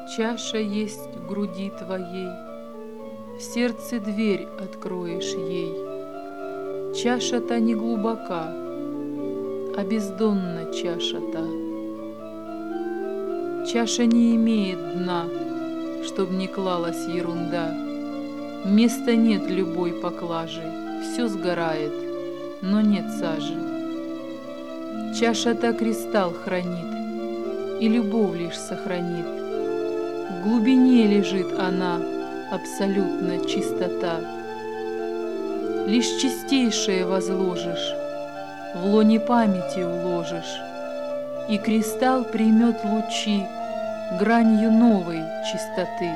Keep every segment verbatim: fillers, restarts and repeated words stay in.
Чаша есть в груди твоей, в сердце дверь откроешь ей. Чаша-то не глубока, а бездонна чаша-то. Чаша не имеет дна, чтоб не клалась ерунда. Места нет любой поклажи, все сгорает, но нет сажи. Чаша-то кристалл хранит, и любовь лишь сохранит. В глубине лежит она, абсолютно чистота. Лишь чистейшее возложишь, в лоне памяти уложишь, и кристалл примет лучи гранью новой чистоты.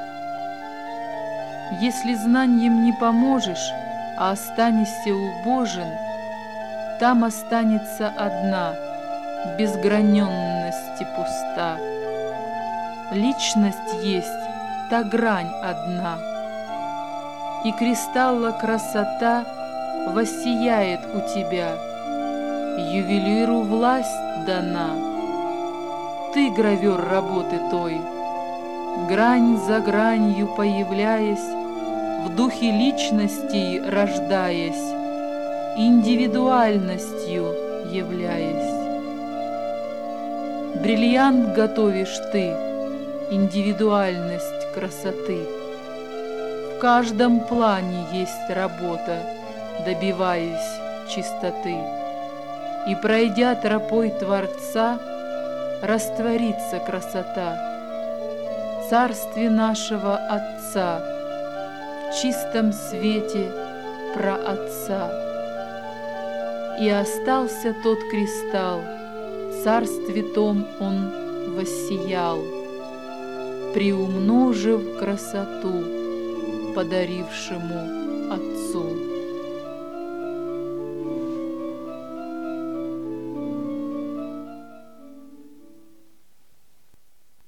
Если знанием не поможешь, а останешься убожен, там останется одна, безграненности пуста. Личность есть та грань одна, и кристалла красота воссияет у тебя. Ювелиру власть дана, ты гравер работы той, грань за гранью появляясь, в духе личностей рождаясь, индивидуальностью являясь. Бриллиант готовишь ты, индивидуальность красоты. В каждом плане есть работа, добиваясь чистоты. И, пройдя тропой Творца, растворится красота в царстве нашего Отца, в чистом свете праотца. И остался тот кристалл, в царстве том он воссиял, приумножив красоту подарившему Отцу.